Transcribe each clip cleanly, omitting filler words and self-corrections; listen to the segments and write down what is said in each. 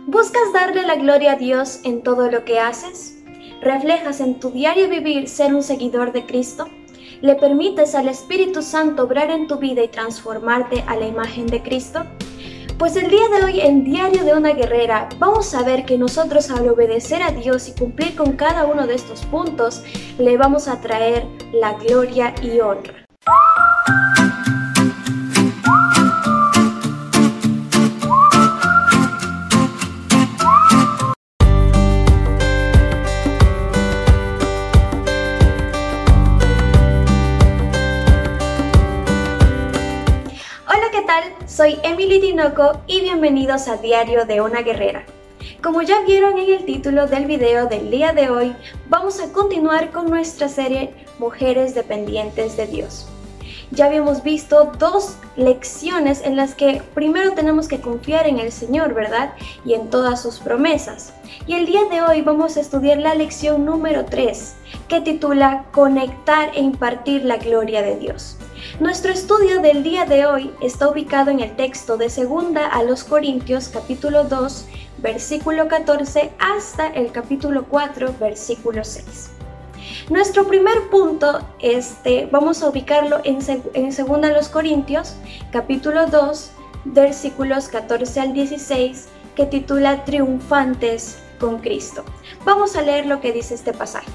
¿Buscas darle la gloria a Dios en todo lo que haces? ¿Reflejas en tu diario vivir ser un seguidor de Cristo? ¿Le permites al Espíritu Santo obrar en tu vida y transformarte a la imagen de Cristo? Pues el día de hoy en Diario de una Guerrera vamos a ver que nosotros al obedecer a Dios y cumplir con cada uno de estos puntos, le vamos a traer la gloria y honra. Soy Emily Tinoco y bienvenidos a Diario de una Guerrera. Como ya vieron en el título del video del día de hoy, vamos a continuar con nuestra serie Mujeres Dependientes de Dios. Ya habíamos visto dos lecciones en las que primero tenemos que confiar en el Señor, ¿verdad? Y en todas sus promesas. Y el día de hoy vamos a estudiar la lección número 3, que titula Conectar e impartir la gloria de Dios. Nuestro estudio del día de hoy está ubicado en el texto de 2 a los Corintios capítulo 2, versículo 14 hasta el capítulo 4, versículo 6. Nuestro primer punto vamos a ubicarlo en 2 a los Corintios capítulo 2, versículos 14 al 16, que titula Triunfantes con Cristo. Vamos a leer lo que dice este pasaje.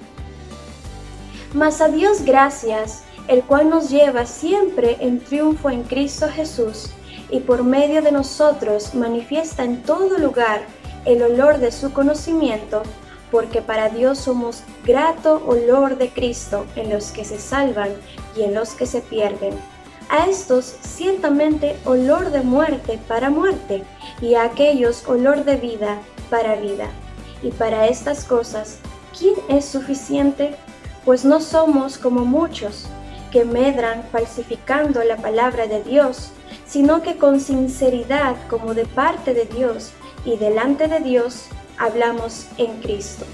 Mas a Dios gracias, el cual nos lleva siempre en triunfo en Cristo Jesús, y por medio de nosotros manifiesta en todo lugar el olor de su conocimiento, porque para Dios somos grato olor de Cristo en los que se salvan y en los que se pierden. A estos ciertamente olor de muerte para muerte, y a aquellos olor de vida para vida. Y para estas cosas, ¿quién es suficiente? Pues no somos como muchos que medran falsificando la palabra de Dios, sino que con sinceridad como de parte de Dios y delante de Dios hablamos en Cristo.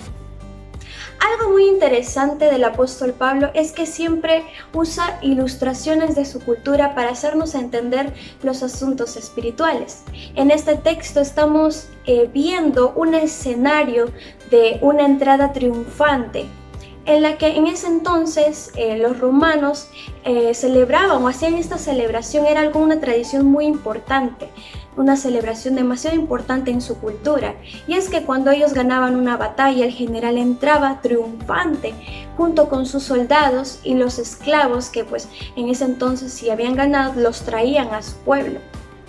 Algo muy interesante del apóstol Pablo es que siempre usa ilustraciones de su cultura para hacernos entender los asuntos espirituales. En este texto estamos viendo un escenario de una entrada triunfante, en la que en ese entonces los romanos celebraban o hacían esta celebración, era una tradición muy importante, una celebración demasiado importante en su cultura, y es que cuando ellos ganaban una batalla, el general entraba triunfante junto con sus soldados y los esclavos que pues en ese entonces si habían ganado los traían a su pueblo.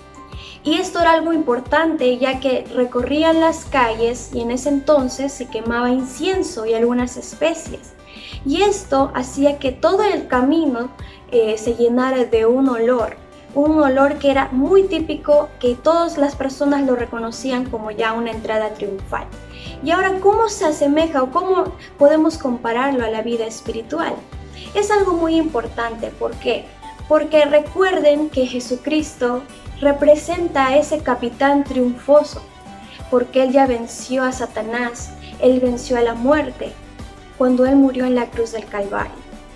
Y esto era algo importante ya que recorrían las calles y en ese entonces se quemaba incienso y algunas especies. Y esto hacía que todo el camino se llenara de un olor que era muy típico, que todas las personas lo reconocían como ya una entrada triunfal. Y ahora, ¿cómo se asemeja o cómo podemos compararlo a la vida espiritual? Es algo muy importante. ¿Por qué? Porque recuerden que Jesucristo representa a ese capitán triunfoso, porque Él ya venció a Satanás, Él venció a la muerte, cuando Él murió en la cruz del Calvario.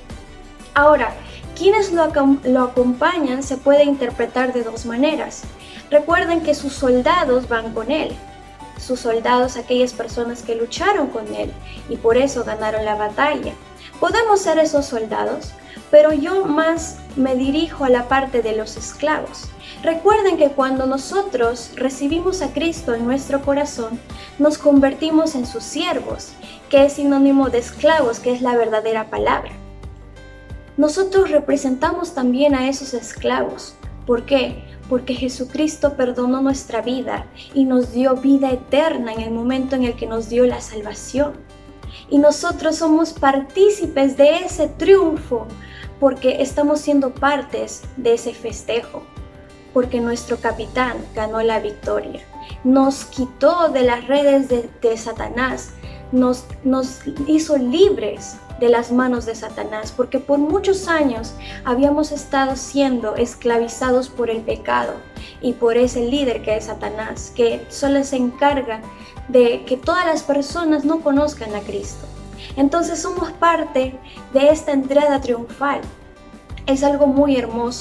Ahora, quienes lo acompañan se puede interpretar de dos maneras. Recuerden que sus soldados van con Él, sus soldados, aquellas personas que lucharon con Él y por eso ganaron la batalla. Podemos ser esos soldados, pero yo más me dirijo a la parte de los esclavos. Recuerden que cuando nosotros recibimos a Cristo en nuestro corazón, nos convertimos en sus siervos, que es sinónimo de esclavos, que es la verdadera palabra. Nosotros representamos también a esos esclavos. ¿Por qué? Porque Jesucristo perdonó nuestra vida y nos dio vida eterna en el momento en el que nos dio la salvación. Y nosotros somos partícipes de ese triunfo porque estamos siendo partes de ese festejo. Porque nuestro capitán ganó la victoria, nos quitó de las redes de Satanás, nos hizo libres de las manos de Satanás, porque por muchos años habíamos estado siendo esclavizados por el pecado y por ese líder que es Satanás, que solo se encarga de que todas las personas no conozcan a Cristo. Entonces somos parte de esta entrada triunfal. Es algo muy hermoso,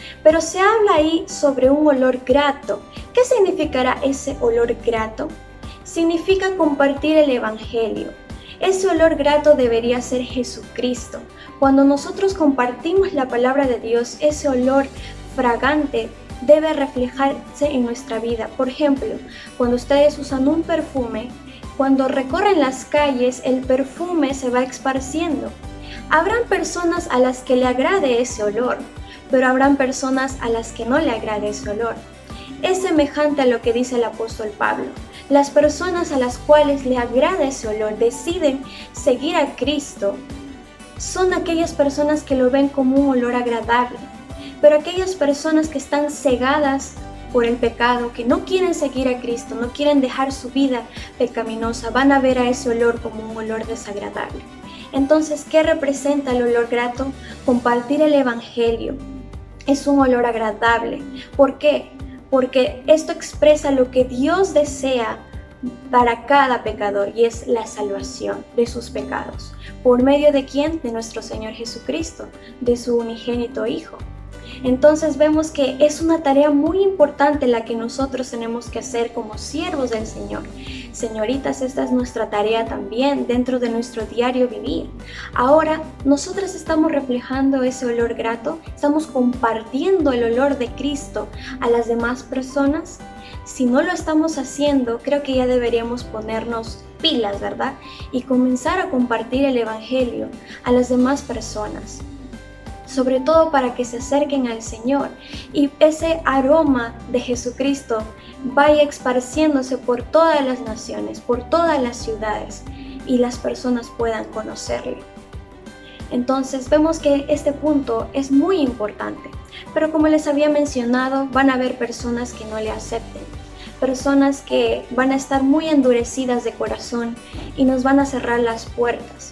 pero se habla ahí sobre un olor grato. ¿Qué significará ese olor grato? Significa compartir el Evangelio. Ese olor grato debería ser Jesucristo. Cuando nosotros compartimos la palabra de Dios, ese olor fragante debe reflejarse en nuestra vida. Por ejemplo, cuando ustedes usan un perfume, cuando recorren las calles, el perfume se va esparciendo. Habrán personas a las que le agrade ese olor, pero habrán personas a las que no le agrade ese olor. Es semejante a lo que dice el apóstol Pablo. Las personas a las cuales le agrada ese olor, deciden seguir a Cristo, son aquellas personas que lo ven como un olor agradable. Pero aquellas personas que están cegadas por el pecado, que no quieren seguir a Cristo, no quieren dejar su vida pecaminosa, van a ver a ese olor como un olor desagradable. Entonces, ¿qué representa el olor grato? Compartir el Evangelio. Es un olor agradable. ¿Por qué? Porque esto expresa lo que Dios desea para cada pecador, y es la salvación de sus pecados. ¿Por medio de quién? De nuestro Señor Jesucristo, de su unigénito Hijo. Entonces vemos que es una tarea muy importante la que nosotros tenemos que hacer como siervos del Señor. Señoritas, esta es nuestra tarea también dentro de nuestro diario vivir. Ahora, nosotras estamos reflejando ese olor grato, estamos compartiendo el olor de Cristo a las demás personas. Si no lo estamos haciendo, creo que ya deberíamos ponernos pilas, ¿verdad? Y comenzar a compartir el Evangelio a las demás personas, sobre todo para que se acerquen al Señor y ese aroma de Jesucristo vaya esparciéndose por todas las naciones, por todas las ciudades, y las personas puedan conocerle. Entonces vemos que este punto es muy importante, pero como les había mencionado, van a haber personas que no le acepten, personas que van a estar muy endurecidas de corazón y nos van a cerrar las puertas.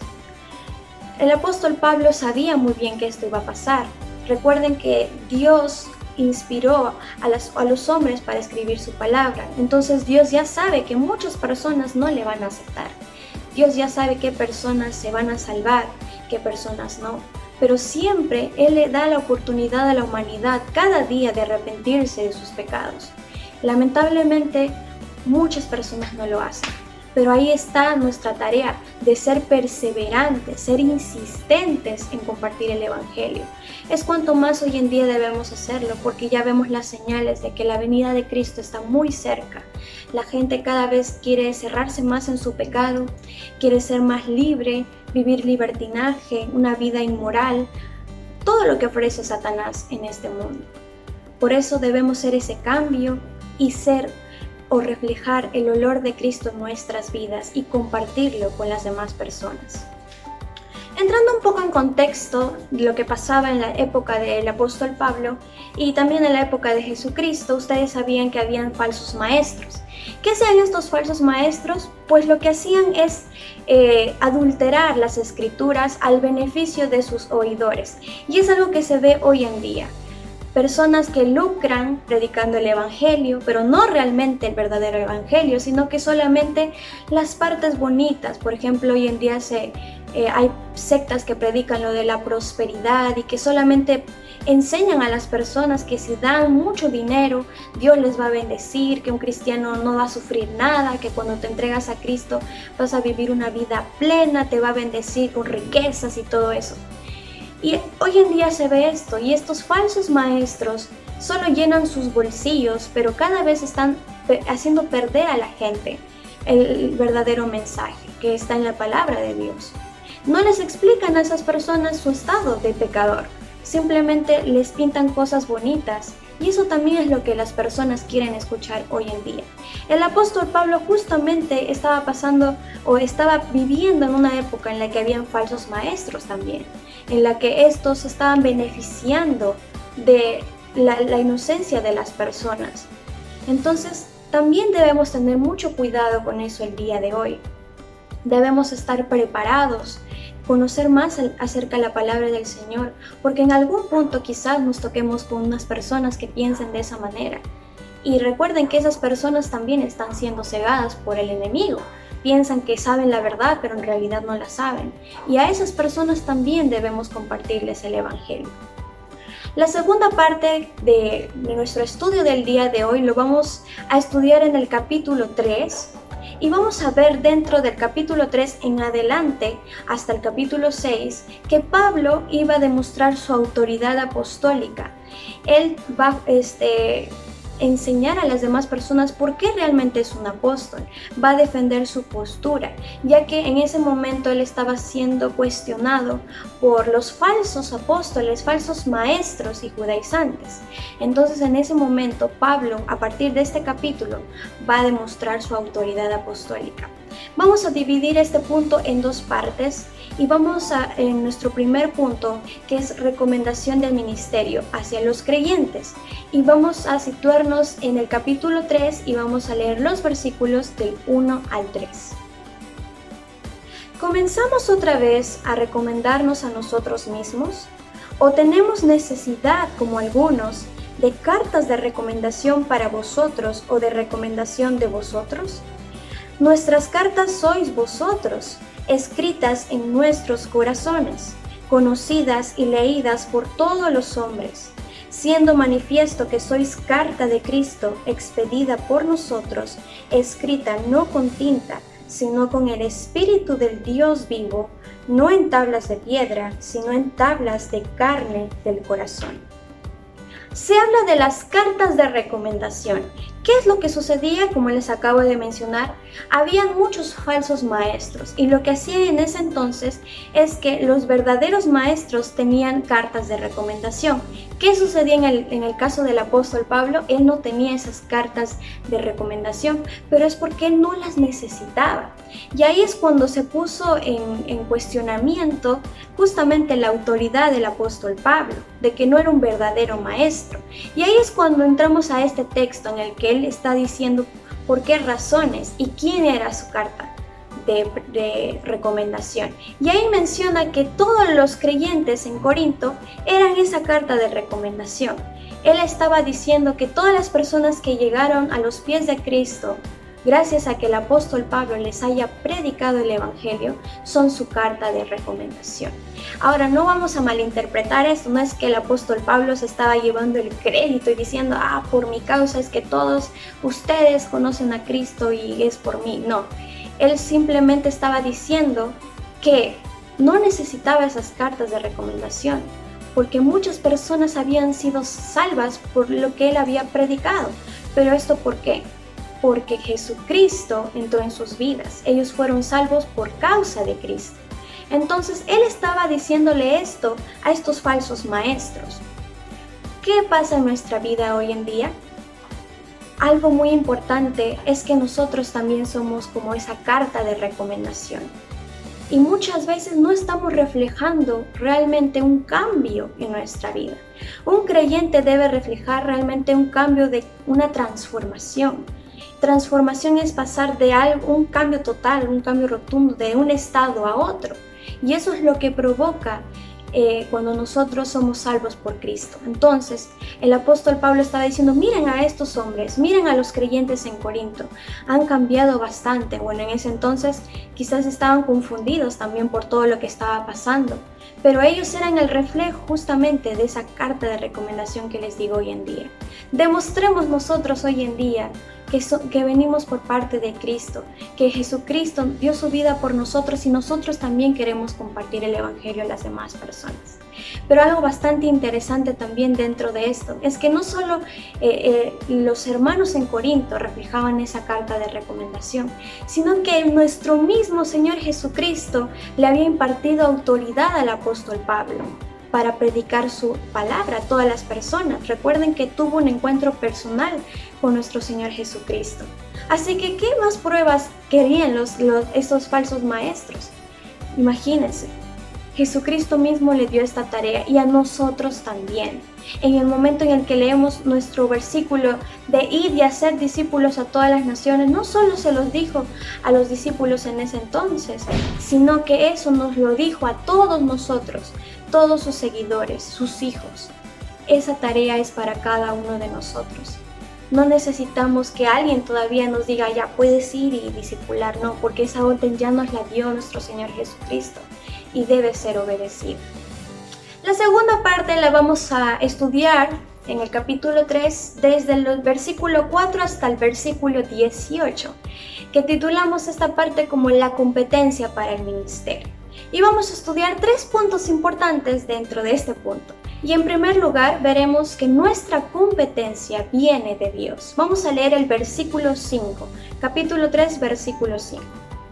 El apóstol Pablo sabía muy bien que esto iba a pasar. Recuerden que Dios inspiró a los hombres para escribir su palabra. Entonces Dios ya sabe que muchas personas no le van a aceptar. Dios ya sabe qué personas se van a salvar, qué personas no. Pero siempre Él le da la oportunidad a la humanidad cada día de arrepentirse de sus pecados. Lamentablemente, muchas personas no lo hacen. Pero ahí está nuestra tarea de ser perseverantes, ser insistentes en compartir el Evangelio. Es cuanto más hoy en día debemos hacerlo, porque ya vemos las señales de que la venida de Cristo está muy cerca. La gente cada vez quiere cerrarse más en su pecado, quiere ser más libre, vivir libertinaje, una vida inmoral, todo lo que ofrece Satanás en este mundo. Por eso debemos ser ese cambio y ser o reflejar el olor de Cristo en nuestras vidas y compartirlo con las demás personas. Entrando un poco en contexto de lo que pasaba en la época del apóstol Pablo y también en la época de Jesucristo, ustedes sabían que habían falsos maestros. ¿Qué hacían estos falsos maestros? Pues lo que hacían es adulterar las escrituras al beneficio de sus oidores, y es algo que se ve hoy en día. Personas que lucran predicando el Evangelio, pero no realmente el verdadero Evangelio, sino que solamente las partes bonitas. Por ejemplo, hoy en día hay sectas que predican lo de la prosperidad y que solamente enseñan a las personas que si dan mucho dinero, Dios les va a bendecir, que un cristiano no va a sufrir nada, que cuando te entregas a Cristo vas a vivir una vida plena, te va a bendecir con riquezas y todo eso. Y hoy en día se ve esto, y estos falsos maestros solo llenan sus bolsillos, pero cada vez están haciendo perder a la gente el verdadero mensaje que está en la palabra de Dios. No les explican a esas personas su estado de pecador, simplemente les pintan cosas bonitas, y eso también es lo que las personas quieren escuchar hoy en día. El apóstol Pablo justamente estaba pasando o estaba viviendo en una época en la que habían falsos maestros también, en la que estos estaban beneficiando de la inocencia de las personas. Entonces, también debemos tener mucho cuidado con eso el día de hoy. Debemos estar preparados, conocer más acerca de la palabra del Señor, porque en algún punto quizás nos toquemos con unas personas que piensen de esa manera. Y recuerden que esas personas también están siendo cegadas por el enemigo. Piensan que saben la verdad, pero en realidad no la saben. Y a esas personas también debemos compartirles el Evangelio. La segunda parte de nuestro estudio del día de hoy lo vamos a estudiar en el capítulo 3 y vamos a ver dentro del capítulo 3 en adelante hasta el capítulo 6 que Pablo iba a demostrar su autoridad apostólica. Él va a enseñar a las demás personas por qué realmente es un apóstol, va a defender su postura, ya que en ese momento él estaba siendo cuestionado por los falsos apóstoles, falsos maestros y judaizantes. Entonces en ese momento Pablo, a partir de este capítulo, va a demostrar su autoridad apostólica. Vamos a dividir este punto en dos partes y vamos en nuestro primer punto, que es recomendación del ministerio hacia los creyentes, y vamos a situarnos en el capítulo 3 y vamos a leer los versículos del 1 al 3. ¿Comenzamos otra vez a recomendarnos a nosotros mismos? ¿O tenemos necesidad, como algunos, de cartas de recomendación para vosotros o de recomendación de vosotros? Nuestras cartas sois vosotros, escritas en nuestros corazones, conocidas y leídas por todos los hombres, siendo manifiesto que sois carta de Cristo expedida por nosotros, escrita no con tinta, sino con el Espíritu del Dios vivo, no en tablas de piedra, sino en tablas de carne del corazón. Se habla de las cartas de recomendación. ¿Qué es lo que sucedía? Como les acabo de mencionar, habían muchos falsos maestros y lo que hacían en ese entonces es que los verdaderos maestros tenían cartas de recomendación. ¿Qué sucedía en el caso del apóstol Pablo? Él no tenía esas cartas de recomendación, pero es porque él no las necesitaba. Y ahí es cuando se puso en cuestionamiento justamente la autoridad del apóstol Pablo, de que no era un verdadero maestro. Y ahí es cuando entramos a este texto en el que él está diciendo por qué razones y quién era su carta de recomendación. Y ahí menciona que todos los creyentes en Corinto eran esa carta de recomendación. Él estaba diciendo que todas las personas que llegaron a los pies de Cristo, gracias a que el apóstol Pablo les haya predicado el evangelio, son su carta de recomendación. Ahora, no vamos a malinterpretar esto, no es que el apóstol Pablo se estaba llevando el crédito y diciendo, por mi causa es que todos ustedes conocen a Cristo y es por mí. No, él simplemente estaba diciendo que no necesitaba esas cartas de recomendación, porque muchas personas habían sido salvas por lo que él había predicado. Pero ¿esto por qué? Porque Jesucristo entró en sus vidas. Ellos fueron salvos por causa de Cristo. Entonces, él estaba diciéndole esto a estos falsos maestros. ¿Qué pasa en nuestra vida hoy en día? Algo muy importante es que nosotros también somos como esa carta de recomendación. Y muchas veces no estamos reflejando realmente un cambio en nuestra vida. Un creyente debe reflejar realmente un cambio, de una transformación. Transformación es pasar de un cambio total, un cambio rotundo, de un estado a otro. Y eso es lo que provoca cuando nosotros somos salvos por Cristo. Entonces, el apóstol Pablo estaba diciendo, miren a estos hombres, miren a los creyentes en Corinto, han cambiado bastante. Bueno, en ese entonces quizás estaban confundidos también por todo lo que estaba pasando, pero ellos eran el reflejo justamente de esa carta de recomendación que les digo hoy en día. Demostremos nosotros hoy en día que venimos por parte de Cristo, que Jesucristo dio su vida por nosotros y nosotros también queremos compartir el evangelio a las demás personas. Pero algo bastante interesante también dentro de esto es que no solo los hermanos en Corinto reflejaban esa carta de recomendación, sino que nuestro mismo Señor Jesucristo le había impartido autoridad al apóstol Pablo para predicar su palabra a todas las personas. Recuerden que tuvo un encuentro personal con nuestro Señor Jesucristo. Así que, ¿qué más pruebas querían estos falsos maestros? Imagínense, Jesucristo mismo le dio esta tarea y a nosotros también. En el momento en el que leemos nuestro versículo de ir y hacer discípulos a todas las naciones, no solo se los dijo a los discípulos en ese entonces, sino que eso nos lo dijo a todos nosotros, todos sus seguidores, sus hijos. Esa tarea es para cada uno de nosotros. No necesitamos que alguien todavía nos diga, ya puedes ir y discipular, no, porque esa orden ya nos la dio nuestro Señor Jesucristo y debe ser obedecida. La segunda parte la vamos a estudiar en el capítulo 3 desde el versículo 4 hasta el versículo 18, que titulamos esta parte como la competencia para el ministerio. Y vamos a estudiar 3 puntos importantes dentro de este punto. Y en primer lugar veremos que nuestra competencia viene de Dios. Vamos a leer el versículo 5, capítulo 3, versículo 5.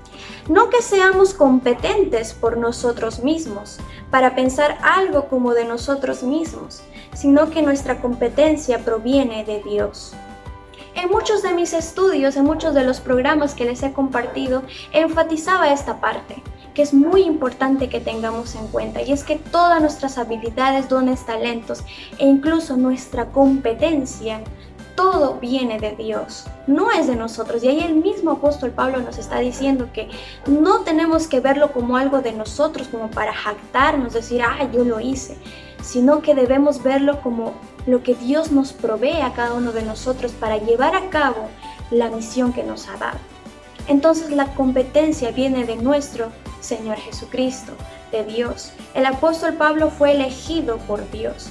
No que seamos competentes por nosotros mismos, para pensar algo como de nosotros mismos, sino que nuestra competencia proviene de Dios. En muchos de mis estudios, en muchos de los programas que les he compartido, enfatizaba esta parte, que es muy importante que tengamos en cuenta, y es que todas nuestras habilidades, dones, talentos e incluso nuestra competencia, todo viene de Dios, no es de nosotros. Y ahí el mismo apóstol Pablo nos está diciendo que no tenemos que verlo como algo de nosotros, como para jactarnos, decir, yo lo hice, sino que debemos verlo como lo que Dios nos provee a cada uno de nosotros para llevar a cabo la misión que nos ha dado. Entonces la competencia viene de nuestro Señor Jesucristo, de Dios. El apóstol Pablo fue elegido por Dios.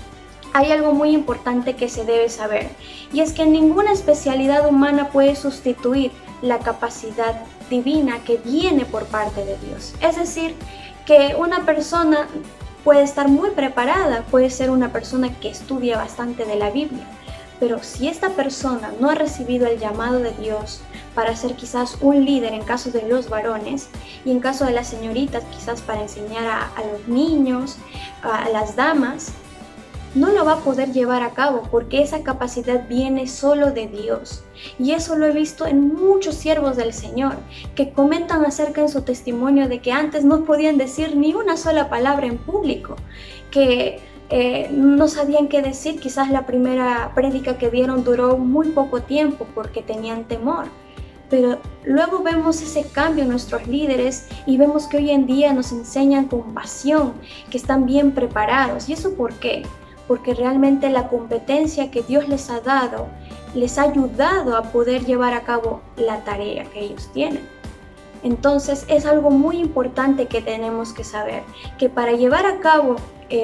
Hay algo muy importante que se debe saber, y es que ninguna especialidad humana puede sustituir la capacidad divina que viene por parte de Dios. Es decir, que una persona puede estar muy preparada, puede ser una persona que estudia bastante de la Biblia, pero si esta persona no ha recibido el llamado de Dios para ser quizás un líder en caso de los varones, y en caso de las señoritas quizás para enseñar a los niños, a las damas, no lo va a poder llevar a cabo porque esa capacidad viene solo de Dios. Y eso lo he visto en muchos siervos del Señor que comentan acerca en su testimonio de que antes no podían decir ni una sola palabra en público, que no sabían qué decir. Quizás la primera prédica que dieron duró muy poco tiempo porque tenían temor. Pero luego vemos ese cambio en nuestros líderes y vemos que hoy en día nos enseñan con pasión, que están bien preparados. ¿Y eso por qué? Porque realmente la competencia que Dios les ha dado les ha ayudado a poder llevar a cabo la tarea que ellos tienen. Entonces es algo muy importante que tenemos que saber, que para llevar a cabo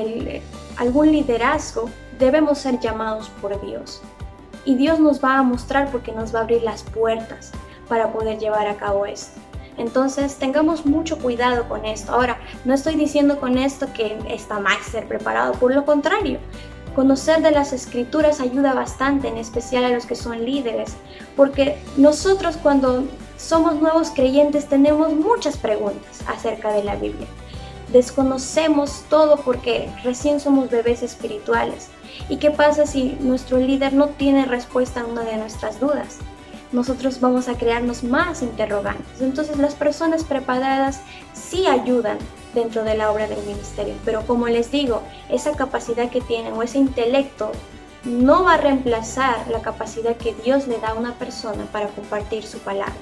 algún liderazgo debemos ser llamados por Dios. Y Dios nos va a mostrar porque nos va a abrir las puertas para poder llevar a cabo esto. Entonces tengamos mucho cuidado con esto. Ahora, no estoy diciendo con esto que está mal ser preparado, por lo contrario. Conocer de las escrituras ayuda bastante, en especial a los que son líderes, porque nosotros cuando somos nuevos creyentes tenemos muchas preguntas acerca de la Biblia. Desconocemos todo porque recién somos bebés espirituales. ¿Y qué pasa si nuestro líder no tiene respuesta a una de nuestras dudas? Nosotros vamos a crearnos más interrogantes. Entonces las personas preparadas sí ayudan dentro de la obra del ministerio, pero como les digo, esa capacidad que tienen o ese intelecto no va a reemplazar la capacidad que Dios le da a una persona para compartir su palabra.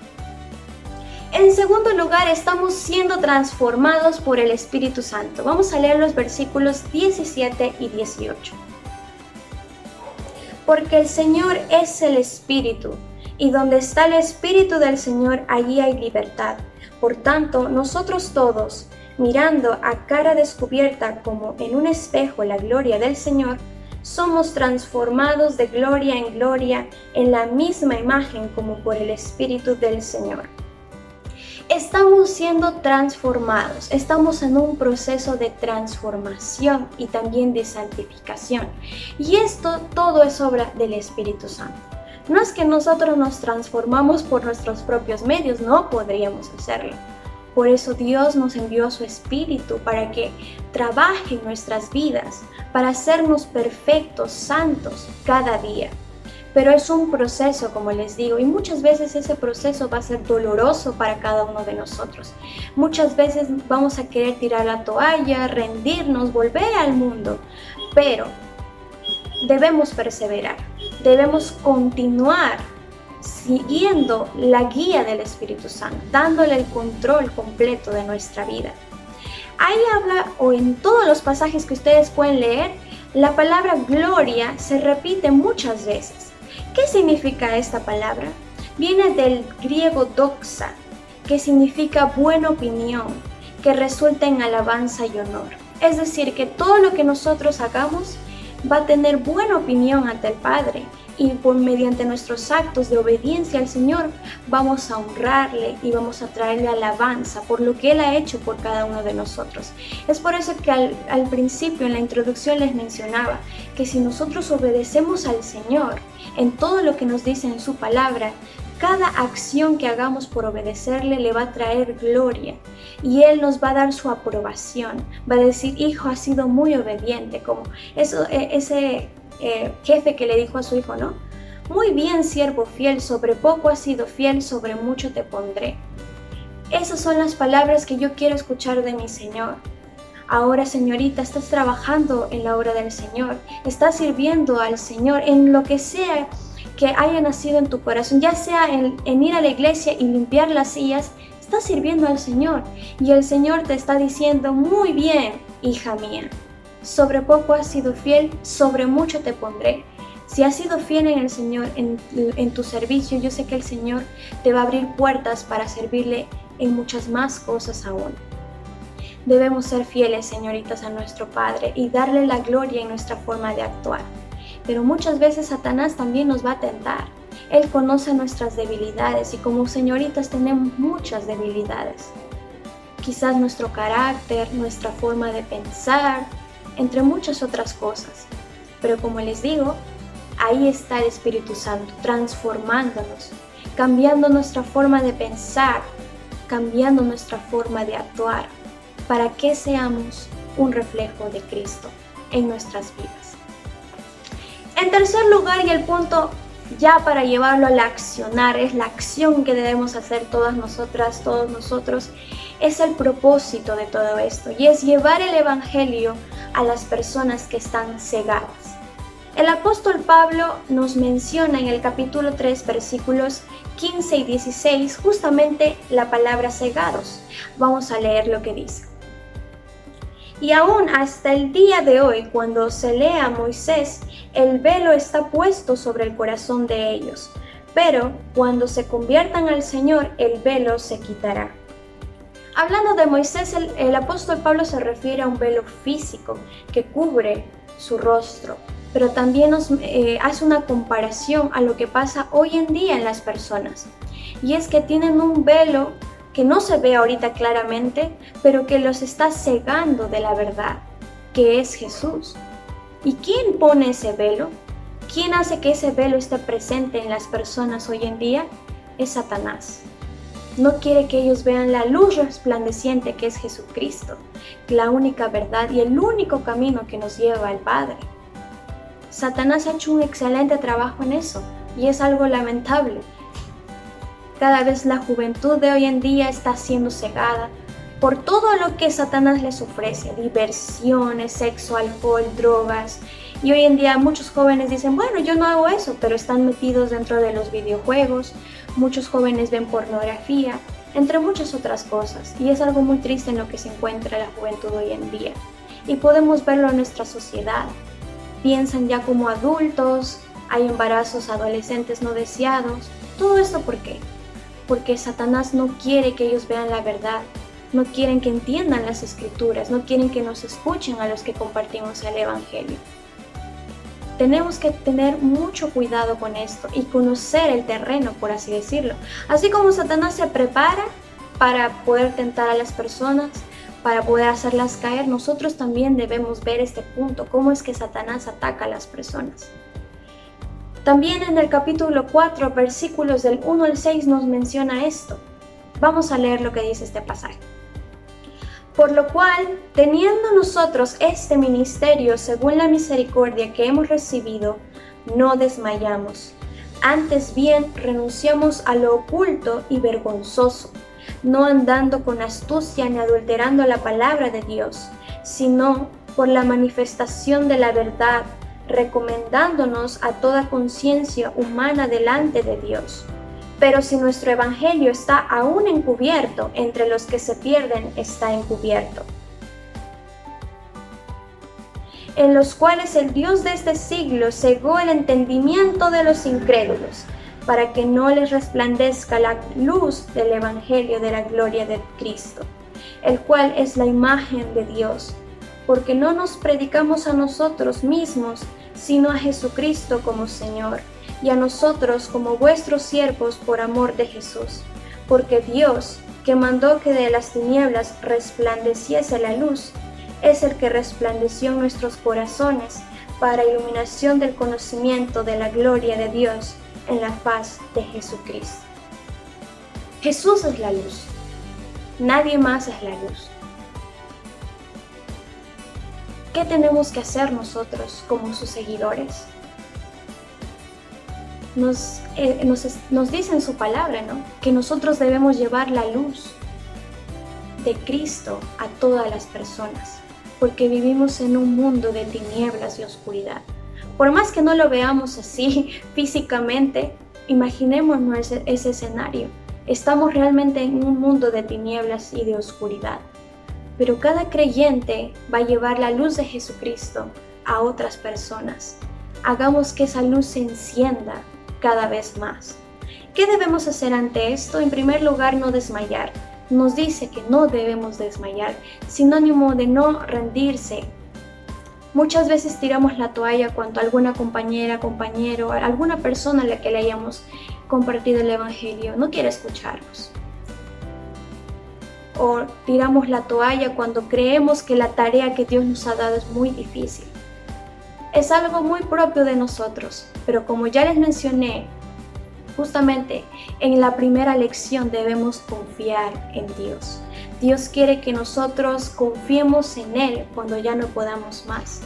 En segundo lugar, estamos siendo transformados por el Espíritu Santo. Vamos a leer los versículos 17 y 18. Porque el Señor es el Espíritu, y donde está el Espíritu del Señor, allí hay libertad. Por tanto, nosotros todos, mirando a cara descubierta como en un espejo la gloria del Señor, somos transformados de gloria en gloria en la misma imagen como por el Espíritu del Señor. Estamos siendo transformados, estamos en un proceso de transformación y también de santificación. Y esto todo es obra del Espíritu Santo. No es que nosotros nos transformamos por nuestros propios medios, no podríamos hacerlo. Por eso Dios nos envió a su Espíritu para que trabaje en nuestras vidas, para hacernos perfectos, santos cada día. Pero es un proceso, como les digo, y muchas veces ese proceso va a ser doloroso para cada uno de nosotros. Muchas veces vamos a querer tirar la toalla, rendirnos, volver al mundo, pero debemos perseverar, debemos continuar siguiendo la guía del Espíritu Santo, dándole el control completo de nuestra vida. Ahí habla, o en todos los pasajes que ustedes pueden leer, la palabra gloria se repite muchas veces. ¿Qué significa esta palabra? Viene del griego doxa, que significa buena opinión, que resulta en alabanza y honor. Es decir, que todo lo que nosotros hagamos va a tener buena opinión ante el Padre, y mediante nuestros actos de obediencia al Señor vamos a honrarle y vamos a traerle alabanza por lo que Él ha hecho por cada uno de nosotros. Es por eso que al principio, en la introducción, les mencionaba que si nosotros obedecemos al Señor en todo lo que nos dice en su palabra, cada acción que hagamos por obedecerle le va a traer gloria, y Él nos va a dar su aprobación. Va a decir: hijo, has sido muy obediente, como ese jefe que le dijo a su hijo, ¿no? Muy bien, siervo fiel, sobre poco has sido fiel, sobre mucho te pondré. Esas son las palabras que yo quiero escuchar de mi Señor. Ahora, señorita, estás trabajando en la obra del Señor, estás sirviendo al Señor en lo que sea que haya nacido en tu corazón, ya sea en ir a la iglesia y limpiar las sillas. Estás sirviendo al Señor, y el Señor te está diciendo: muy bien, hija mía, sobre poco has sido fiel, sobre mucho te pondré. Si has sido fiel en el Señor, en tu servicio, yo sé que el Señor te va a abrir puertas para servirle en muchas más cosas aún. Debemos ser fieles, señoritas, a nuestro Padre y darle la gloria en nuestra forma de actuar. Pero muchas veces Satanás también nos va a tentar. Él conoce nuestras debilidades, y como señoritas tenemos muchas debilidades. Quizás nuestro carácter, nuestra forma de pensar, entre muchas otras cosas. Pero como les digo, ahí está el Espíritu Santo transformándonos, cambiando nuestra forma de pensar, cambiando nuestra forma de actuar, para que seamos un reflejo de Cristo en nuestras vidas. En tercer lugar, y el punto ya para llevarlo al accionar, es la acción que debemos hacer todas nosotras, todos nosotros, es el propósito de todo esto, y es llevar el Evangelio a las personas que están cegadas. El apóstol Pablo nos menciona en el capítulo 3, versículos 15 y 16, justamente la palabra cegados. Vamos a leer lo que dice. Y aún hasta el día de hoy, cuando se lee a Moisés, el velo está puesto sobre el corazón de ellos, pero cuando se conviertan al Señor, el velo se quitará. Hablando de Moisés, el apóstol Pablo se refiere a un velo físico que cubre su rostro, pero también nos hace una comparación a lo que pasa hoy en día en las personas, y es que tienen un velo que no se ve ahorita claramente, pero que los está cegando de la verdad, que es Jesús. ¿Y quién pone ese velo? ¿Quién hace que ese velo esté presente en las personas hoy en día? Es Satanás. No quiere que ellos vean la luz resplandeciente que es Jesucristo, la única verdad y el único camino que nos lleva al Padre. Satanás ha hecho un excelente trabajo en eso, y es algo lamentable. Cada vez la juventud de hoy en día está siendo cegada por todo lo que Satanás les ofrece: diversiones, sexo, alcohol, drogas. Y hoy en día muchos jóvenes dicen: bueno, yo no hago eso, pero están metidos dentro de los videojuegos. Muchos jóvenes ven pornografía, entre muchas otras cosas. Y es algo muy triste en lo que se encuentra la juventud hoy en día. Y podemos verlo en nuestra sociedad. Piensan ya como adultos, hay embarazos adolescentes no deseados. ¿Todo esto por qué? Porque Satanás no quiere que ellos vean la verdad, no quieren que entiendan las Escrituras, no quieren que nos escuchen a los que compartimos el Evangelio. Tenemos que tener mucho cuidado con esto y conocer el terreno, por así decirlo. Así como Satanás se prepara para poder tentar a las personas, para poder hacerlas caer, nosotros también debemos ver este punto, cómo es que Satanás ataca a las personas. También en el capítulo 4, versículos del 1 al 6 nos menciona esto. Vamos a leer lo que dice este pasaje. Por lo cual, teniendo nosotros este ministerio según la misericordia que hemos recibido, no desmayamos. Antes bien, renunciamos a lo oculto y vergonzoso, no andando con astucia ni adulterando la palabra de Dios, sino por la manifestación de la verdad, recomendándonos a toda conciencia humana delante de Dios. Pero si nuestro evangelio está aún encubierto, entre los que se pierden está encubierto, en los cuales el Dios de este siglo cegó el entendimiento de los incrédulos, para que no les resplandezca la luz del evangelio de la gloria de Cristo, el cual es la imagen de Dios. porque no nos predicamos a nosotros mismos, sino a Jesucristo como Señor, y a nosotros como vuestros siervos por amor de Jesús. Porque Dios, que mandó que de las tinieblas resplandeciese la luz, es el que resplandeció en nuestros corazones para iluminación del conocimiento de la gloria de Dios en la faz de Jesucristo. Jesús es la luz, nadie más es la luz. ¿Qué tenemos que hacer nosotros como sus seguidores? Nos dice en su palabra, ¿no?, que nosotros debemos llevar la luz de Cristo a todas las personas, porque vivimos en un mundo de tinieblas y oscuridad. Por más que no lo veamos así físicamente, imaginémonos ese escenario. Estamos realmente en un mundo de tinieblas y de oscuridad. Pero cada creyente va a llevar la luz de Jesucristo a otras personas. Hagamos que esa luz se encienda cada vez más. ¿Qué debemos hacer ante esto? En primer lugar, no desmayar. Nos dice que no debemos desmayar, sinónimo de no rendirse. Muchas veces tiramos la toalla cuando alguna compañera, compañero, alguna persona a la que le hayamos compartido el Evangelio no quiere escucharnos. O tiramos la toalla cuando creemos que la tarea que Dios nos ha dado es muy difícil. Es algo muy propio de nosotros, pero como ya les mencioné, justamente en la primera lección debemos confiar en Dios. Dios quiere que nosotros confiemos en Él cuando ya no podamos más.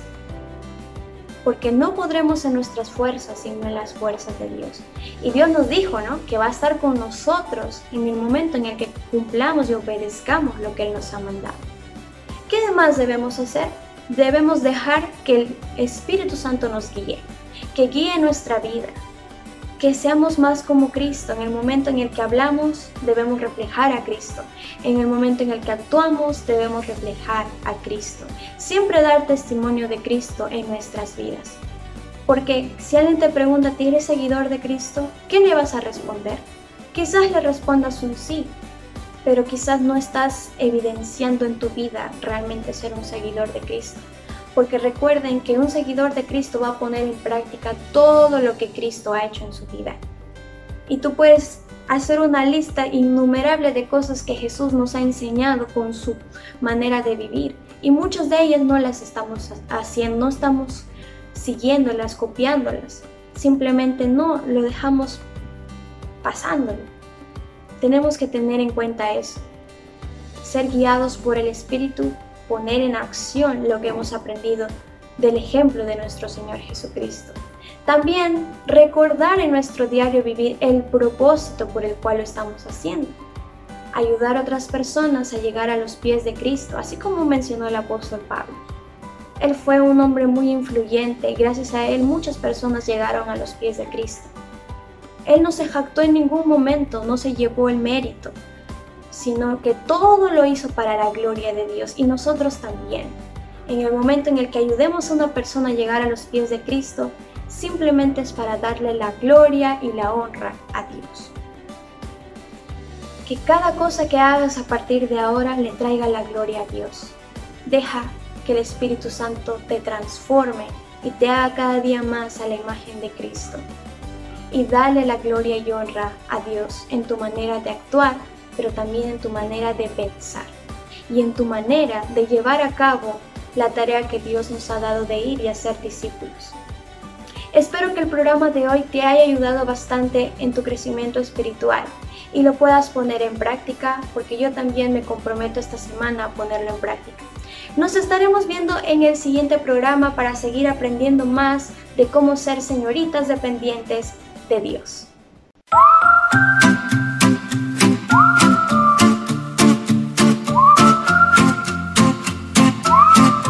Porque no podremos en nuestras fuerzas, sino en las fuerzas de Dios. Y Dios nos dijo, ¿no?, que va a estar con nosotros en el momento en el que cumplamos y obedezcamos lo que Él nos ha mandado. ¿Qué demás debemos hacer? Debemos dejar que el Espíritu Santo nos guíe, que guíe nuestra vida, que seamos más como Cristo. En el momento en el que hablamos, debemos reflejar a Cristo. En el momento en el que actuamos, debemos reflejar a Cristo. Siempre dar testimonio de Cristo en nuestras vidas. Porque si alguien te pregunta, ¿eres seguidor de Cristo?, ¿qué le vas a responder? Quizás le respondas un sí, pero quizás no estás evidenciando en tu vida realmente ser un seguidor de Cristo. Porque recuerden que un seguidor de Cristo va a poner en práctica todo lo que Cristo ha hecho en su vida. Y tú puedes hacer una lista innumerable de cosas que Jesús nos ha enseñado con su manera de vivir. Y muchas de ellas no las estamos haciendo, no estamos siguiéndolas, copiándolas. Simplemente no, lo dejamos pasándolo. Tenemos que tener en cuenta eso. Ser guiados por el Espíritu, poner en acción lo que hemos aprendido del ejemplo de nuestro Señor Jesucristo. También recordar en nuestro diario vivir el propósito por el cual lo estamos haciendo. Ayudar a otras personas a llegar a los pies de Cristo, así como mencionó el apóstol Pablo. Él fue un hombre muy influyente y gracias a él muchas personas llegaron a los pies de Cristo. Él no se jactó en ningún momento, no se llevó el mérito, sino que todo lo hizo para la gloria de Dios y nosotros también. En el momento en el que ayudemos a una persona a llegar a los pies de Cristo, simplemente es para darle la gloria y la honra a Dios. Que cada cosa que hagas a partir de ahora le traiga la gloria a Dios. Deja que el Espíritu Santo te transforme y te haga cada día más a la imagen de Cristo. Y dale la gloria y honra a Dios en tu manera de actuar, pero también en tu manera de pensar y en tu manera de llevar a cabo la tarea que Dios nos ha dado de ir y hacer discípulos. Espero que el programa de hoy te haya ayudado bastante en tu crecimiento espiritual y lo puedas poner en práctica, porque yo también me comprometo esta semana a ponerlo en práctica. Nos estaremos viendo en el siguiente programa para seguir aprendiendo más de cómo ser señoritas dependientes de Dios.